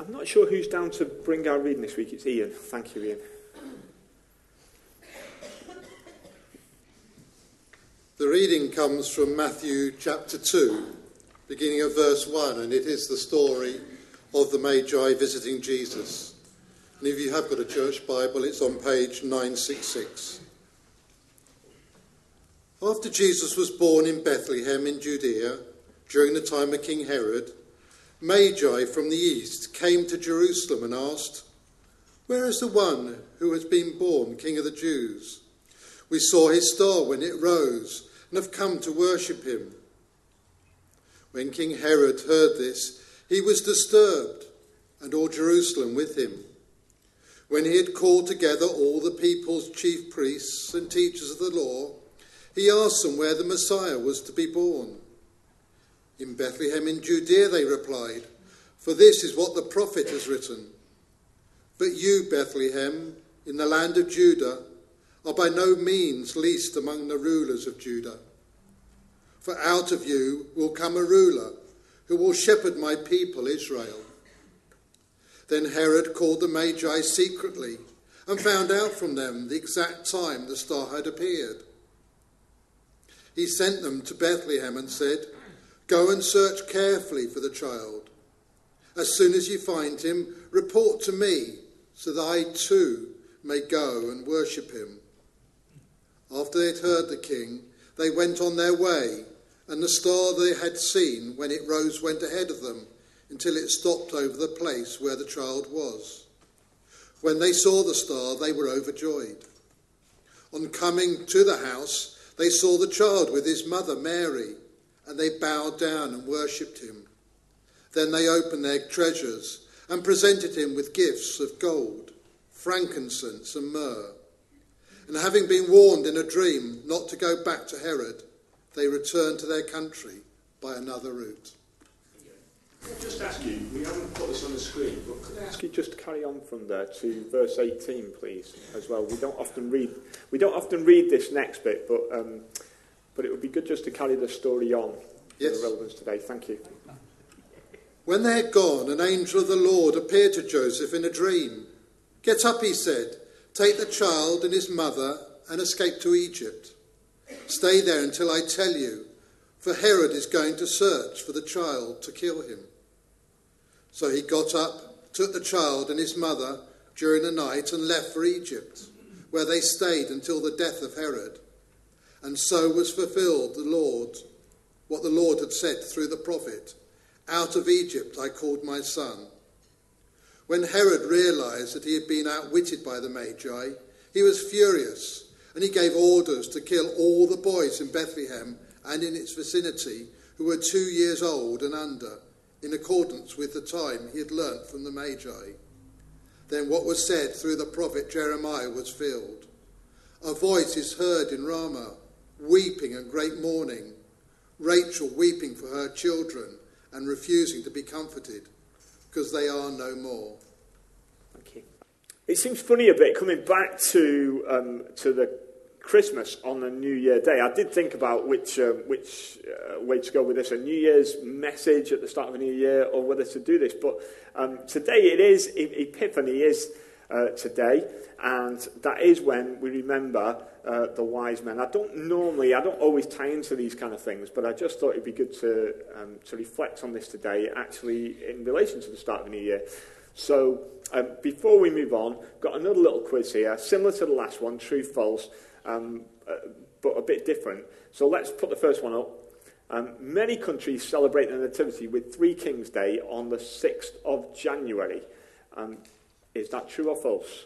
I'm not sure who's down to bring our reading this week. It's Ian. Thank you, Ian. The reading comes from Matthew chapter 2, beginning of verse 1, and it is the story of the Magi visiting Jesus. And if you have got a church Bible, it's on page 966. After Jesus was born in Bethlehem in Judea, during the time of King Herod, Magi from the east came to Jerusalem and asked, "Where is the one who has been born King of the Jews? We saw his star when it rose and have come to worship him." When King Herod heard this, he was disturbed, and all Jerusalem with him. When he had called together all the people's chief priests and teachers of the law, he asked them where the Messiah was to be born. "In Bethlehem in Judea," they replied, "for this is what the prophet has written. But you, Bethlehem, in the land of Judah, are by no means least among the rulers of Judah. For out of you will come a ruler who will shepherd my people Israel." Then Herod called the Magi secretly and found out from them the exact time the star had appeared. He sent them to Bethlehem and said, "Go and search carefully for the child. As soon as you find him, report to me, so that I too may go and worship him." After they had heard the king, they went on their way, and the star they had seen when it rose went ahead of them until it stopped over the place where the child was. When they saw the star, they were overjoyed. On coming to the house, they saw the child with his mother Mary, and they bowed down and worshipped him. Then they opened their treasures and presented him with gifts of gold, frankincense and myrrh. And having been warned in a dream not to go back to Herod, they returned to their country by another route. Can I just ask you, we haven't put this on the screen, but could I ask you just to carry on from there to verse 18, please, as well? We don't often read this next bit, but it would be good just to carry the story on for the relevance today. Thank you. When they had gone, an angel of the Lord appeared to Joseph in a dream. "Get up," he said, "take the child and his mother and escape to Egypt. Stay there until I tell you, for Herod is going to search for the child to kill him." So he got up, took the child and his mother during the night and left for Egypt, where they stayed until the death of Herod. And so was fulfilled what the Lord had said through the prophet, "Out of Egypt I called my son." When Herod realized that he had been outwitted by the Magi, he was furious, and he gave orders to kill all the boys in Bethlehem and in its vicinity who were 2 years old and under, in accordance with the time he had learnt from the Magi. Then what was said through the prophet Jeremiah was filled. "A voice is heard in Ramah, weeping and great mourning, Rachel weeping for her children and refusing to be comforted, because they are no more." Thank you. It seems funny a bit coming back to the Christmas on a New Year day. I did think about which way to go with this, a New Year's message at the start of a new year, or whether to do this. But today it is, Epiphany is today, and that is when we remember the wise men. I don't always tie into these kind of things, but I just thought it'd be good to reflect on this today, actually in relation to the start of a new year. So before we move on, got another little quiz here, similar to the last one, true, false, but a bit different. So let's put the first one up. Many countries celebrate the Nativity with Three Kings Day on the 6th of January. Is that true or false?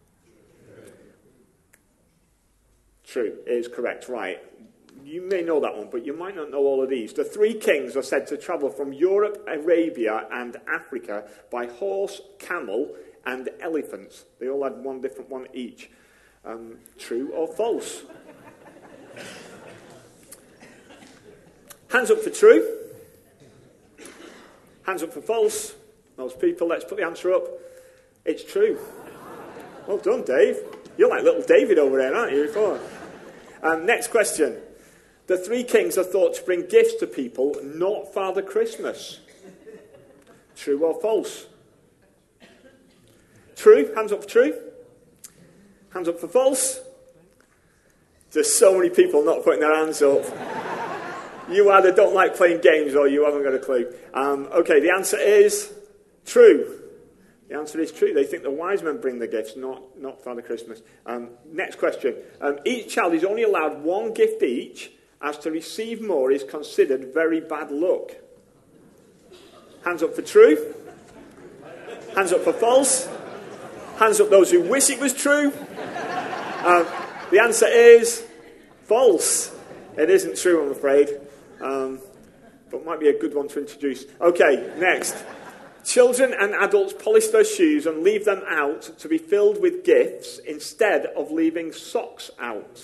True, it is correct, right. You may know that one, but you might not know all of these. The three kings are said to travel from Europe, Arabia, and Africa by horse, camel, and elephants. They all had one different one each. True or false? Hands up for true. Hands up for false. Those people, let's put the answer up. It's true. Well done, Dave. You're like little David over there, aren't you? Next question. The three kings are thought to bring gifts to people, not Father Christmas. True or false? True? Hands up for true. Hands up for false. There's so many people not putting their hands up. You either don't like playing games or you haven't got a clue. Okay, the answer is true. The answer is true. They think the wise men bring the gifts, not Father Christmas. Next question. Each child is only allowed one gift each, as to receive more is considered very bad luck. Hands up for true. Hands up for false. Hands up those who wish it was true. The answer is false. It isn't true, I'm afraid. But might be a good one to introduce. Okay, next. Children and adults polish their shoes and leave them out to be filled with gifts instead of leaving socks out.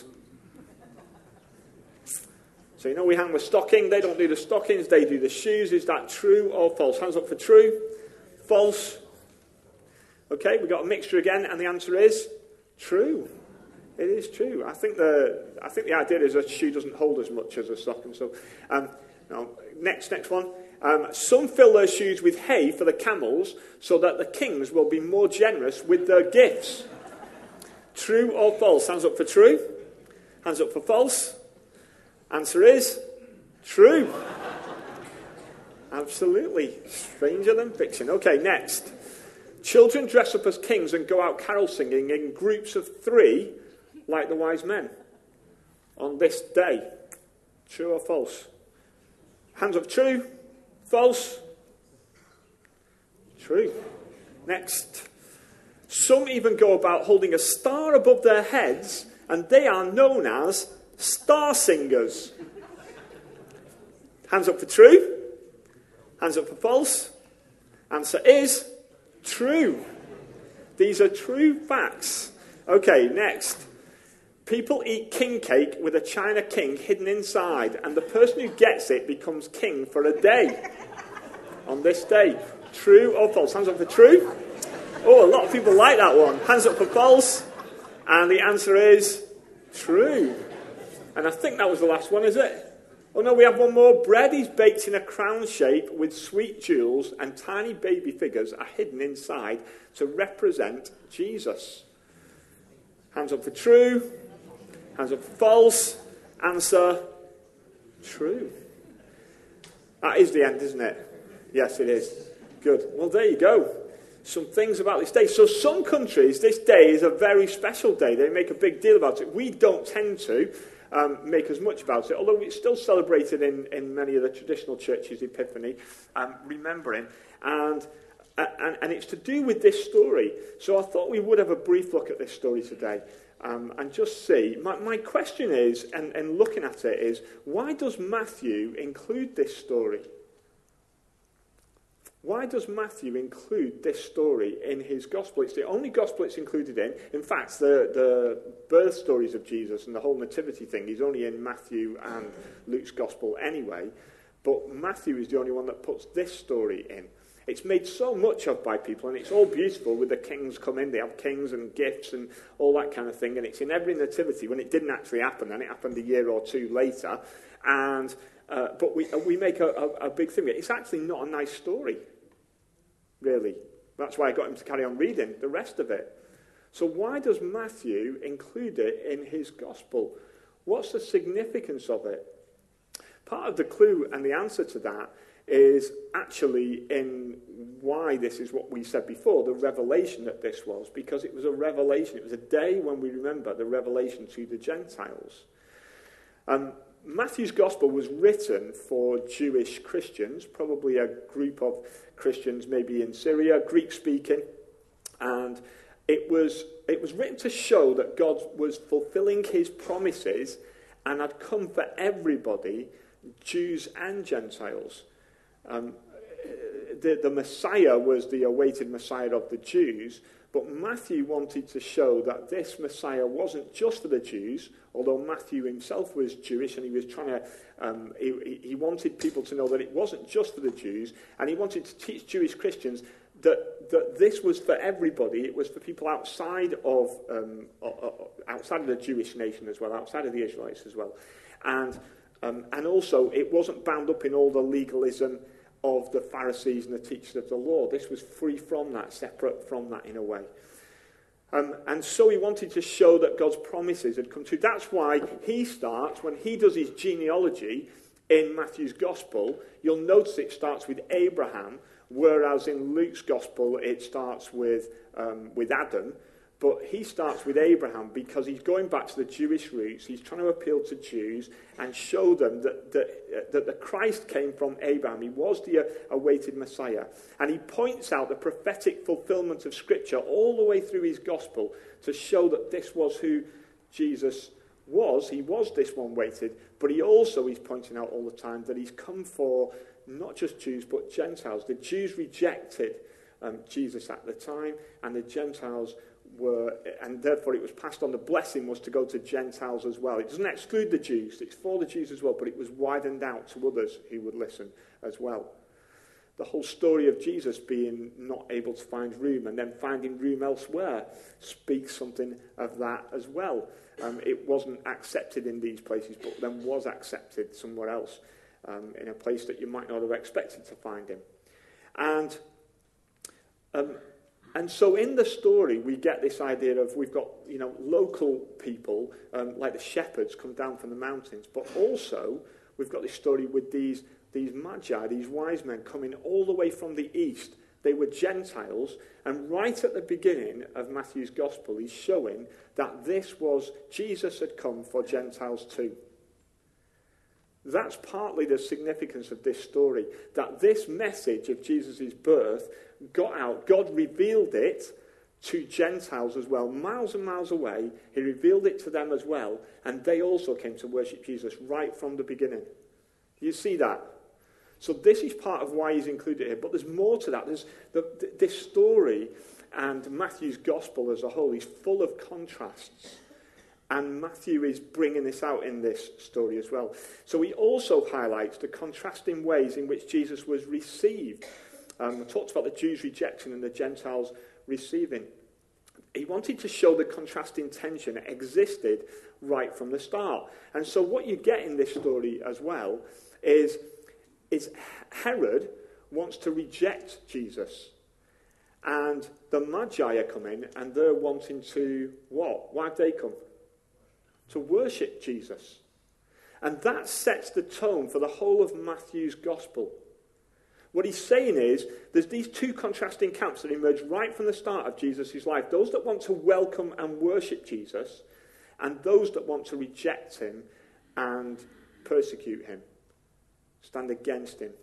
So, we hang the stocking. They don't do the stockings. They do the shoes. Is that true or false? Hands up for true. False. Okay, we've got a mixture again, and the answer is true. It is true. I think the idea is a shoe doesn't hold as much as a stocking. So, now, next one. Some fill their shoes with hay for the camels so that the kings will be more generous with their gifts. True or false? Hands up for true. Hands up for false. Answer is true. Absolutely. Stranger than fiction. Okay, next. Children dress up as kings and go out carol singing in groups of 3 like the wise men on this day. True or false? Hands up true. False. True. Next. Some even go about holding a star above their heads, and they are known as star singers. Hands up for true. Hands up for false. Answer is true. These are true facts. Okay, next. People eat king cake with a china king hidden inside, and the person who gets it becomes king for a day. On this day. True or false? Hands up for true. Oh, a lot of people like that one. Hands up for false. And the answer is true. And I think that was the last one, is it? Oh no, we have one more. Bread is baked in a crown shape with sweet jewels, and tiny baby figures are hidden inside to represent Jesus. Hands up for true. Hands up for false. Answer, true. That is the end, isn't it? Yes, it is. Good. Well, there you go. Some things about this day. So some countries, this day is a very special day. They make a big deal about it. We don't tend to make as much about it, although it's still celebrated in many of the traditional churches, Epiphany, remembering. And it's to do with this story. So I thought we would have a brief look at this story today. And just see. My question is, and looking at it is, why does Matthew include this story? Why does Matthew include this story in his gospel? It's the only gospel it's included in. In fact, the birth stories of Jesus and the whole nativity thing is only in Matthew and Luke's gospel anyway. But Matthew is the only one that puts this story in. It's made so much of by people, and it's all beautiful with the kings come in. They have kings and gifts and all that kind of thing, and it's in every nativity when it didn't actually happen, and it happened a year or two later. And but we make a big thing of it. It's actually not a nice story, really. That's why I got him to carry on reading the rest of it. So why does Matthew include it in his gospel? What's the significance of it? Part of the clue and the answer to that is actually in why this is what we said before, the revelation that this was, because it was a revelation. It was a day when we remember the revelation to the Gentiles. Matthew's gospel was written for Jewish Christians, probably a group of Christians maybe in Syria, Greek-speaking, and it was written to show that God was fulfilling his promises and had come for everybody, Jews and Gentiles. The Messiah was the awaited Messiah of the Jews, but Matthew wanted to show that this Messiah wasn't just for the Jews, although Matthew himself was Jewish, and he was trying to, he wanted people to know that it wasn't just for the Jews, and he wanted to teach Jewish Christians that this was for everybody. It was for people outside of the Jewish nation as well, outside of the Israelites as well, and also it wasn't bound up in all the legalism of the Pharisees and the teachers of the law. This was free from that, separate from that in a way. And so he wanted to show that God's promises had come true. That's why he starts, when he does his genealogy in Matthew's Gospel, you'll notice it starts with Abraham, whereas in Luke's Gospel it starts with Adam. But he starts with Abraham because he's going back to the Jewish roots. He's trying to appeal to Jews and show them that the Christ came from Abraham. He was the awaited Messiah. And he points out the prophetic fulfillment of Scripture all the way through his Gospel to show that this was who Jesus was. He was this one waited. But he also is pointing out all the time that he's come for not just Jews but Gentiles. The Jews rejected Jesus at the time, and the Gentiles and therefore it was passed on. The blessing was to go to Gentiles as well. It doesn't exclude the Jews, it's for the Jews as well, but it was widened out to others who would listen as well. The whole story of Jesus being not able to find room and then finding room elsewhere speaks something of that as well. It wasn't accepted in these places, but then was accepted somewhere else, in a place that you might not have expected to find him. And so in the story, we get this idea of we've got, local people, like the shepherds come down from the mountains, but also we've got this story with these magi, these wise men coming all the way from the east. They were Gentiles, and right at the beginning of Matthew's Gospel, he's showing that Jesus had come for Gentiles too. That's partly the significance of this story, that this message of Jesus' birth got out. God revealed it to Gentiles as well, miles and miles away. He revealed it to them as well, and they also came to worship Jesus right from the beginning. You see that? So this is part of why he's included here, but there's more to that. There's this story, and Matthew's Gospel as a whole is full of contrasts. And Matthew is bringing this out in this story as well. So he also highlights the contrasting ways in which Jesus was received. We talked about the Jews' rejection and the Gentiles receiving. He wanted to show the contrasting tension that existed right from the start. And so what you get in this story as well is Herod wants to reject Jesus. And the Magi are coming and they're wanting to what? Why have they come? To worship Jesus. And that sets the tone for the whole of Matthew's Gospel. What he's saying is, there's these two contrasting camps that emerge right from the start of Jesus' life. Those that want to welcome and worship Jesus, and those that want to reject him and persecute him, stand against him.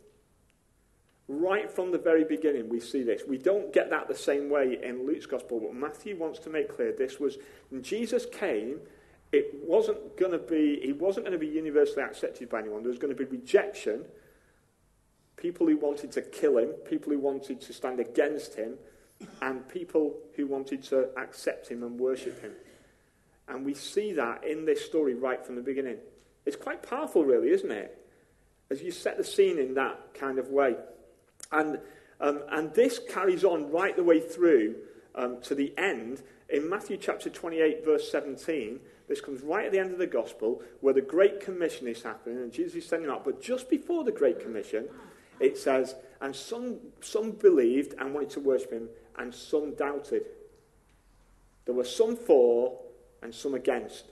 Right from the very beginning, we see this. We don't get that the same way in Luke's Gospel, but Matthew wants to make clear this was, when Jesus came, he wasn't going to be universally accepted by anyone. There was going to be rejection, people who wanted to kill him, people who wanted to stand against him, and people who wanted to accept him and worship him. And we see that in this story right from the beginning. It's quite powerful, really, isn't it? As you set the scene in that kind of way. And this carries on right the way through to the end. In Matthew chapter 28, verse 17, this comes right at the end of the Gospel, where the Great Commission is happening, and Jesus is sending out. But just before the Great Commission, it says, and some believed and wanted to worship him, and some doubted. There were some for and some against.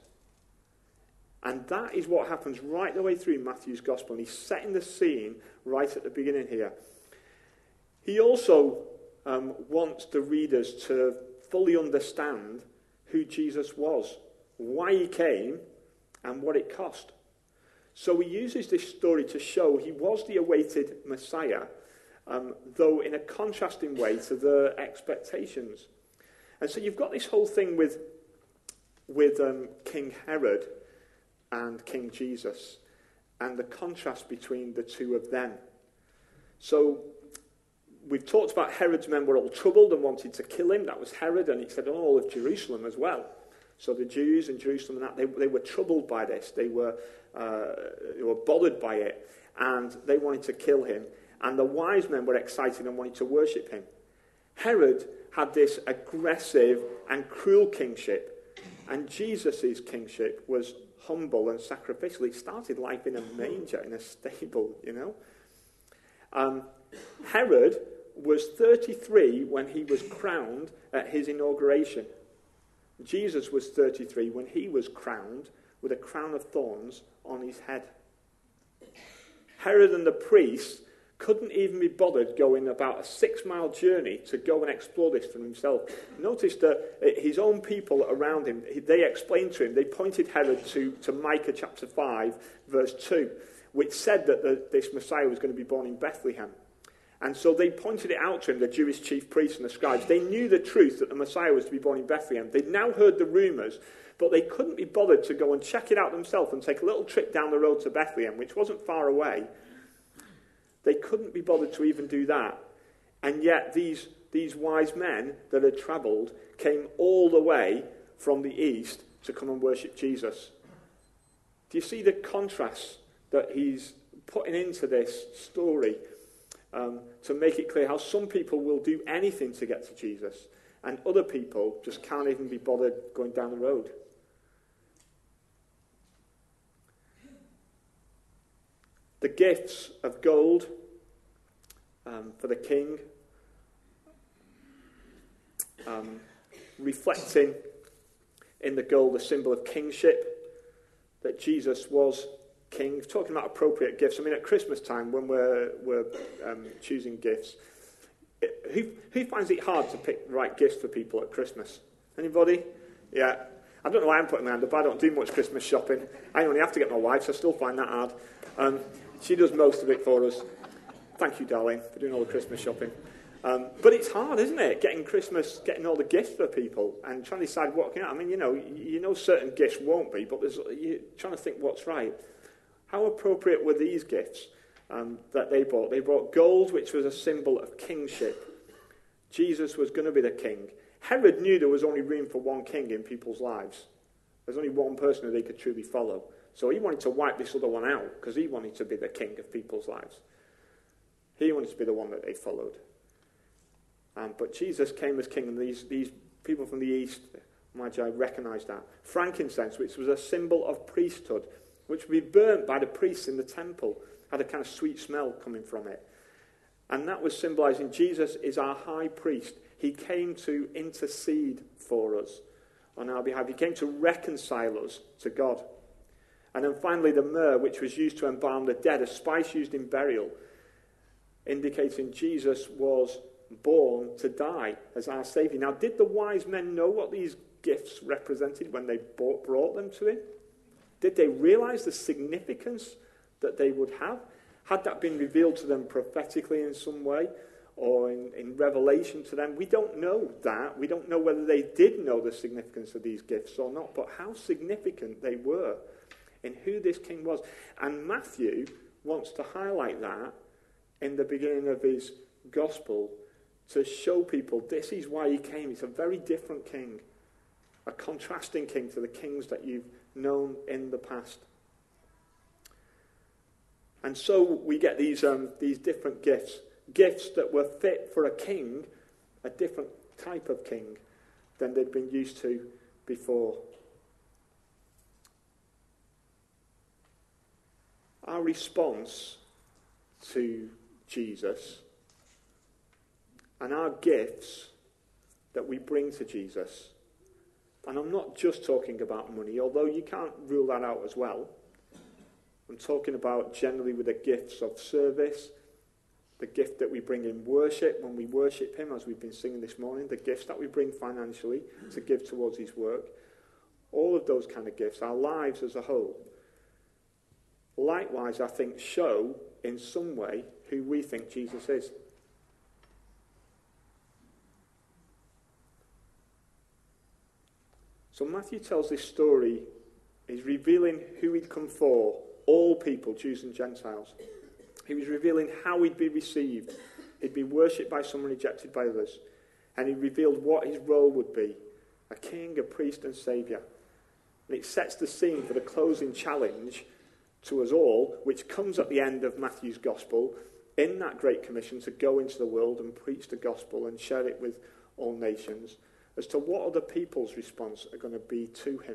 And that is what happens right the way through Matthew's Gospel, and he's setting the scene right at the beginning here. He also wants the readers to fully understand who Jesus was, why he came, and what it cost. So he uses this story to show he was the awaited Messiah, though in a contrasting way to their expectations. And so you've got this whole thing with King Herod and King Jesus, and the contrast between the two of them. So we've talked about Herod's men were all troubled and wanted to kill him. That was Herod, and he said all of Jerusalem as well. So the Jews in Jerusalem, they were troubled by this. They were bothered by it, and they wanted to kill him. And the wise men were excited and wanted to worship him. Herod had this aggressive and cruel kingship, and Jesus' kingship was humble and sacrificial. He started life in a manger, in a stable, Herod was 33 when he was crowned at his inauguration. Jesus was 33 when he was crowned with a crown of thorns on his head. Herod and the priests couldn't even be bothered going about a 6-mile journey to go and explore this for himself. Notice that his own people around him, they explained to him, they pointed Herod to Micah chapter 5, verse 2, which said that this Messiah was going to be born in Bethlehem. And so they pointed it out to him, the Jewish chief priests and the scribes. They knew the truth that the Messiah was to be born in Bethlehem. They'd now heard the rumours, but they couldn't be bothered to go and check it out themselves and take a little trip down the road to Bethlehem, which wasn't far away. They couldn't be bothered to even do that. And yet these wise men that had travelled came all the way from the east to come and worship Jesus. Do you see the contrast that he's putting into this story? To make it clear how some people will do anything to get to Jesus, and other people just can't even be bothered going down the road. The gifts of gold for the king, reflecting in the gold the symbol of kingship, that Jesus was king. Talking about appropriate gifts. I mean, at Christmas time, when we're choosing gifts, who finds it hard to pick the right gifts for people at Christmas? Anybody? Yeah. I don't know why I'm putting my hand up. I don't do much Christmas shopping. I only have to get my wife, so I still find that hard. She does most of it for us. Thank you, darling, for doing all the Christmas shopping. But it's hard, isn't it? Getting all the gifts for people and trying to decide what can. I mean, you know certain gifts won't be, but you're trying to think what's right. How appropriate were these gifts that they brought? They brought gold, which was a symbol of kingship. Jesus was going to be the king. Herod knew there was only room for one king in people's lives. There's only one person who they could truly follow. So he wanted to wipe this other one out because he wanted to be the king of people's lives. He wanted to be the one that they followed. But Jesus came as king, and these people from the east, Magi, recognized that. Frankincense, which was a symbol of priesthood, which would be burnt by the priests in the temple, had a kind of sweet smell coming from it. And that was symbolizing Jesus is our high priest. He came to intercede for us on our behalf. He came to reconcile us to God. And then finally the myrrh, which was used to embalm the dead, a spice used in burial, indicating Jesus was born to die as our Saviour. Now, did the wise men know what these gifts represented when they brought them to him? Did they realize the significance that they would have? Had that been revealed to them prophetically in some way or in revelation to them? We don't know that. We don't know whether they did know the significance of these gifts or not, but how significant they were in who this king was. And Matthew wants to highlight that in the beginning of his gospel to show people this is why he came. He's a very different king, a contrasting king to the kings that you've known in the past. And so we get these different gifts that were fit for a king, a different type of king than they'd been used to before. Our response to Jesus and our gifts that we bring to Jesus, and I'm not just talking about money, although you can't rule that out as well. I'm talking about generally with the gifts of service, the gift that we bring in worship when we worship him, as we've been singing this morning, the gifts that we bring financially to give towards his work, all of those kind of gifts, our lives as a whole, likewise, I think, show in some way who we think Jesus is. So Matthew tells this story. He's revealing who he'd come for, all people, Jews and Gentiles. He was revealing how he'd be received. He'd be worshipped by some, rejected by others. And he revealed what his role would be, a king, a priest, and saviour. And it sets the scene for the closing challenge to us all, which comes at the end of Matthew's gospel, in that Great Commission to go into the world and preach the gospel and share it with all nations, as to what other people's response are going to be to him.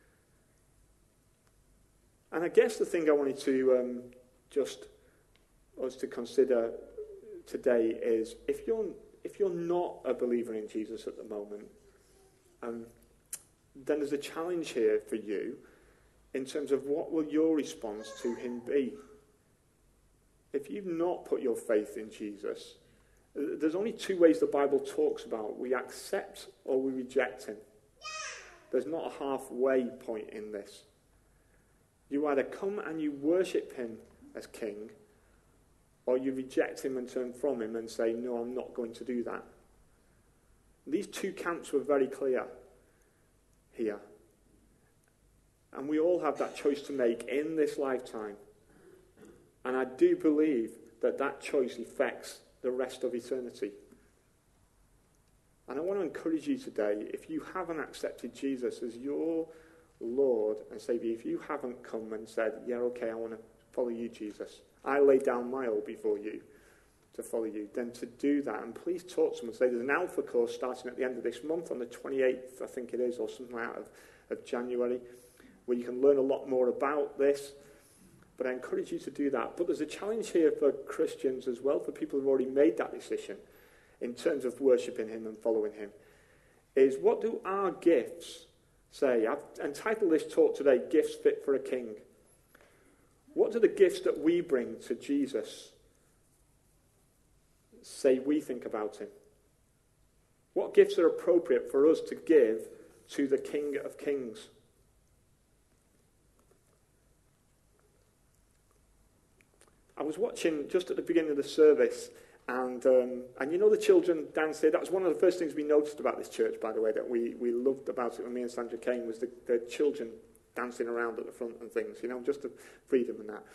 And I guess the thing I wanted to just us to consider today is, if you're not a believer in Jesus at the moment, then there's a challenge here for you in terms of what will your response to him be. If you've not put your faith in Jesus, there's only two ways the Bible talks about. We accept or we reject him. There's not a halfway point in this. You either come and you worship him as king, or you reject him and turn from him and say, no, I'm not going to do that. These two camps were very clear here. And we all have that choice to make in this lifetime. And I do believe that that choice affects the rest of eternity. And I want to encourage you today, if you haven't accepted Jesus as your Lord and Savior, if you haven't come and said, yeah, okay, I want to follow you, Jesus. I lay down my all before you to follow you. Then to do that, and please talk to someone. Say there's an Alpha course starting at the end of this month on the 28th, I think it is, or something out of January, where you can learn a lot more about this. But I encourage you to do that. But there's a challenge here for Christians as well, for people who've already made that decision in terms of worshipping him and following him, is what do our gifts say? I've entitled this talk today, Gifts Fit for a King. What do the gifts that we bring to Jesus say we think about him? What gifts are appropriate for us to give to the King of Kings? I was watching just at the beginning of the service, and you know the children dancing. That was one of the first things we noticed about this church, by the way, that we loved about it when me and Sandra came, was the children dancing around at the front and things, just the freedom and that.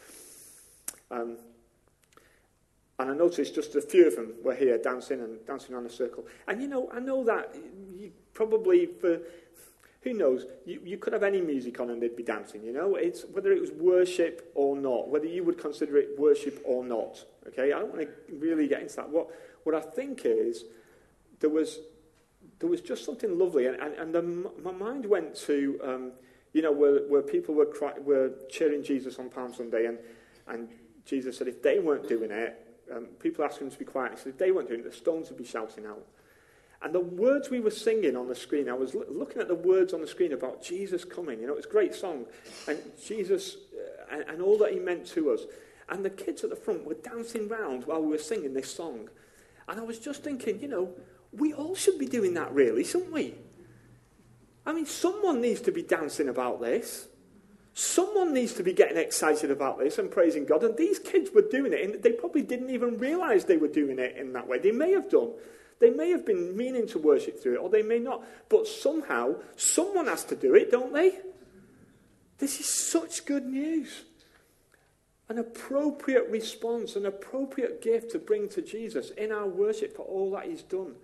And I noticed just a few of them were here dancing around a circle. And I know that you probably, for who knows, you could have any music on and they'd be dancing, It's whether it was worship or not, whether you would consider it worship or not. Okay, I don't want to really get into that. What I think is there was just something lovely, and my mind went to where people were cheering Jesus on Palm Sunday, and Jesus said if they weren't doing it, people asked him to be quiet. He said if they weren't doing it, the stones would be shouting out. And the words we were singing on the screen, I was looking at the words on the screen about Jesus coming. It was a great song, and Jesus and all that he meant to us. And the kids at the front were dancing round while we were singing this song. And I was just thinking, we all should be doing that really, shouldn't we? I mean, someone needs to be dancing about this. Someone needs to be getting excited about this and praising God. And these kids were doing it, and they probably didn't even realize they were doing it in that way. They may have done. They may have been meaning to worship through it, or they may not. But somehow, someone has to do it, don't they? This is such good news. An appropriate response, an appropriate gift to bring to Jesus in our worship for all that he's done.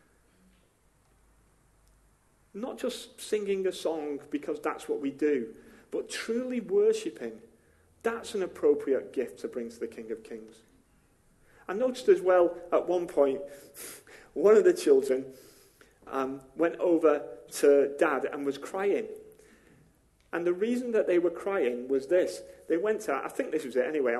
Not just singing a song because that's what we do, but truly worshipping. That's an appropriate gift to bring to the King of Kings. I noticed as well at one point, one of the children went over to Dad and was crying. And the reason that they were crying was this. They went to, I think this was it anyway,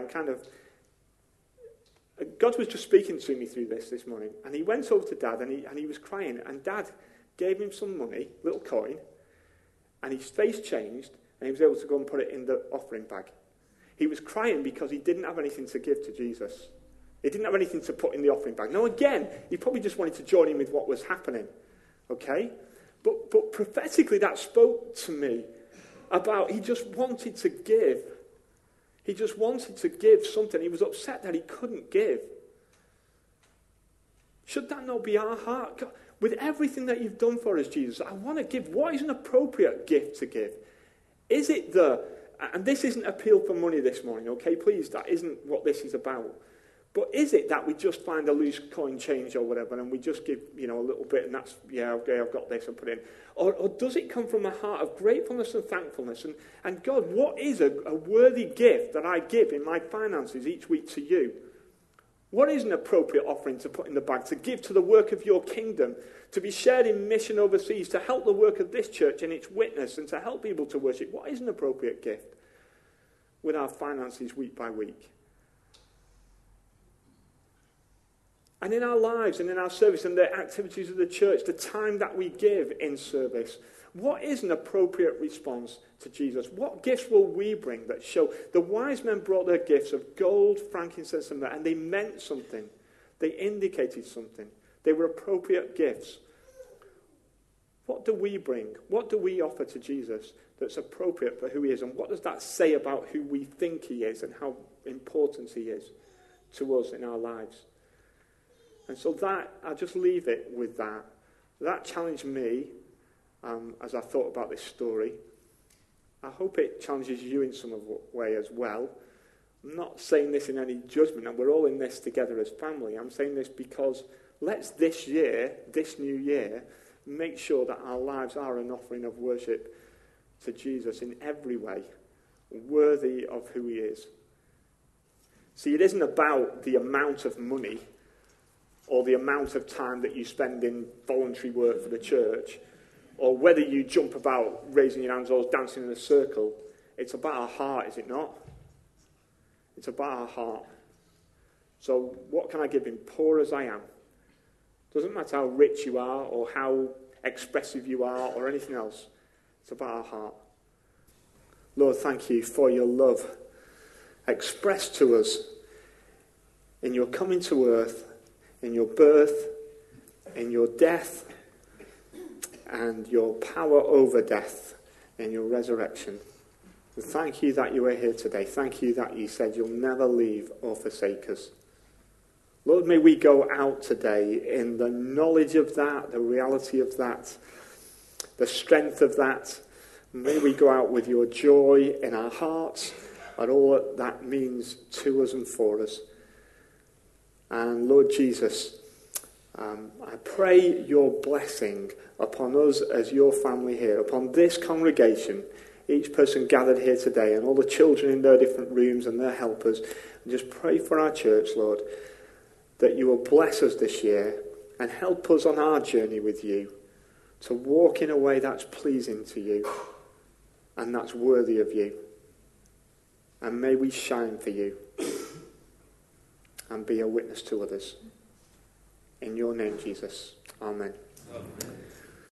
God was just speaking to me through this morning. And he went over to Dad and he was crying. And Dad gave him some money, little coin, and his face changed, and he was able to go and put it in the offering bag. He was crying because he didn't have anything to give to Jesus. He didn't have anything to put in the offering bag. Now again, he probably just wanted to join in with what was happening. Okay? But prophetically that spoke to me about he just wanted to give. He just wanted to give something. He was upset that he couldn't give. Should that not be our heart? God, with everything that you've done for us, Jesus, I want to give. What is an appropriate gift to give? Is it and this isn't appeal for money this morning, okay? Please, that isn't what this is about. But is it that we just find a loose coin change or whatever and we just give, a little bit and that's, yeah, okay, I've got this, I'll put it in. Or does it come from a heart of gratefulness and thankfulness? And God, what is a worthy gift that I give in my finances each week to you? What is an appropriate offering to put in the bag, to give to the work of your kingdom, to be shared in mission overseas, to help the work of this church and its witness and to help people to worship? What is an appropriate gift with our finances week by week? And in our lives and in our service and the activities of the church, the time that we give in service, what is an appropriate response to Jesus? What gifts will we bring that show? The wise men brought their gifts of gold, frankincense, and myrrh, and they meant something. They indicated something. They were appropriate gifts. What do we bring? What do we offer to Jesus that's appropriate for who he is? And what does that say about who we think he is and how important he is to us in our lives? And so that, I'll just leave it with that. That challenged me as I thought about this story. I hope it challenges you in some way as well. I'm not saying this in any judgment, and we're all in this together as family. I'm saying this because let's this year, this new year, make sure that our lives are an offering of worship to Jesus in every way, worthy of who he is. See, it isn't about the amount of money or the amount of time that you spend in voluntary work for the church, or whether you jump about raising your hands or dancing in a circle. It's about our heart, is it not? It's about our heart. So what can I give him? Poor as I am. Doesn't matter how rich you are or how expressive you are or anything else. It's about our heart. Lord, thank you for your love expressed to us in your coming to earth, in your birth, in your death, and your power over death, in your resurrection. And thank you that you are here today. Thank you that you said you'll never leave or forsake us. Lord, may we go out today in the knowledge of that, the reality of that, the strength of that. May we go out with your joy in our hearts and all that that means to us and for us. And Lord Jesus, I pray your blessing upon us as your family here, upon this congregation, each person gathered here today, and all the children in their different rooms and their helpers. And just pray for our church, Lord, that you will bless us this year and help us on our journey with you to walk in a way that's pleasing to you and that's worthy of you. And may we shine for you and be a witness to others. In your name, Jesus. Amen. Amen.